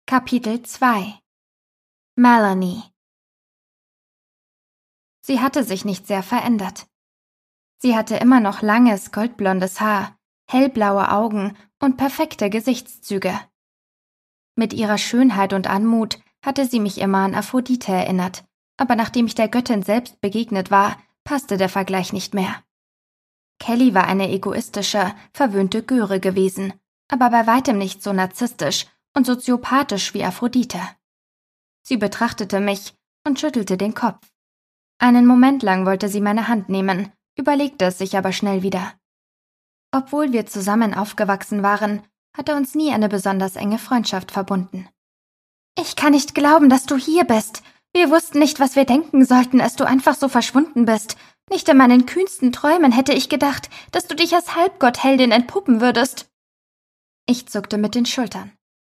Kapitel 2 Melanie. Sie hatte sich nicht sehr verändert. Sie hatte immer noch langes, goldblondes Haar, hellblaue Augen und perfekte Gesichtszüge. Mit ihrer Schönheit und Anmut hatte sie mich immer an Aphrodite erinnert, aber nachdem ich der Göttin selbst begegnet war, passte der Vergleich nicht mehr. Kelly war eine egoistische, verwöhnte Göre gewesen, aber bei weitem nicht so narzisstisch und soziopathisch wie Aphrodite. Sie betrachtete mich und schüttelte den Kopf. Einen Moment lang wollte sie meine Hand nehmen, überlegte es sich aber schnell wieder. Obwohl wir zusammen aufgewachsen waren, hatte uns nie eine besonders enge Freundschaft verbunden. »Ich kann nicht glauben, dass du hier bist. Wir wussten nicht, was wir denken sollten, als du einfach so verschwunden bist. Nicht in meinen kühnsten Träumen hätte ich gedacht, dass du dich als Halbgottheldin entpuppen würdest.« Ich zuckte mit den Schultern.